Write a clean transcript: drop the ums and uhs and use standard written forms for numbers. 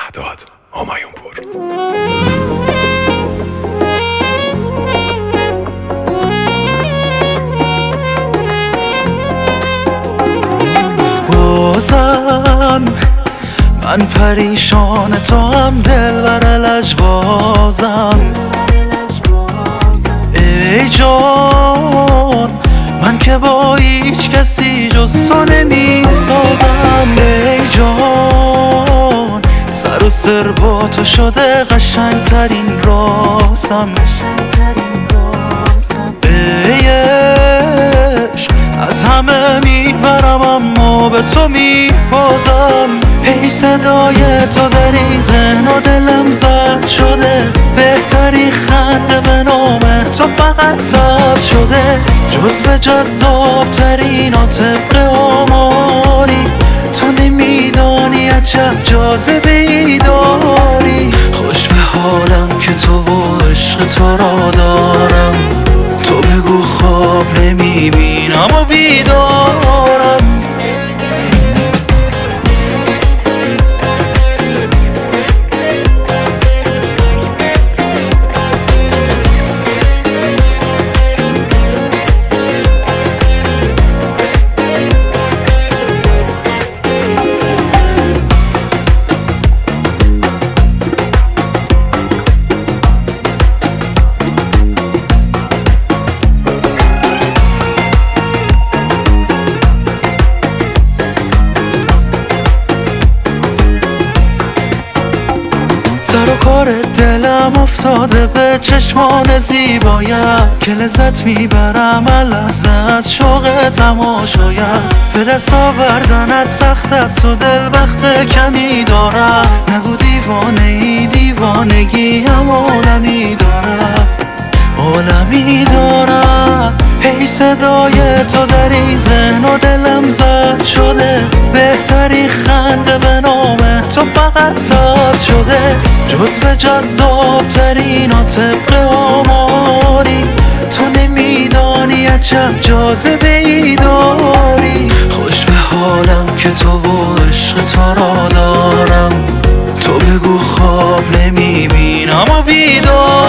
مهداد همایونپور. بازم من پریشان، تو هم دلبر لجبازم. ای جان من که با هیچ کسی جز تو نمی سازم. ای جان سر و سر با تو شده قشنگ ترین رازم. ای عشق از همه میبرم اما به تو میبازم. ای صدای تو در این ذهن و دلم زد شده، بهتری خنده به نام تو فقط زد شده. جزو جذاب ترین و طبق آماری، تو نمیدانی عجب جاذبه ای داری. خوش به حالم که تو و عشق تو را دارم، تو بگو خواب نمیبینم و بیدارم. سر و کار دلم افتاده به چشمان زیبایت، که لذت میبرم لحظه از شوق تماشایت. به دست آوردنت سخت است و دل وقت کمی دارم. نگو دیوانه ای، دیوانگی هم عالمی دارم، عالمی دارم. ای صدای تو در این ذهن و دلم زد شده، بهتری خنده به نام تو فقط زد شده. جزو جذاب ترین و طبق آماری، تو نمیدانی عجب جاذبه ای داری. خوش به حالم که تو و عشق تو را دارم، تو بگو خواب نمیبینم و بیدار.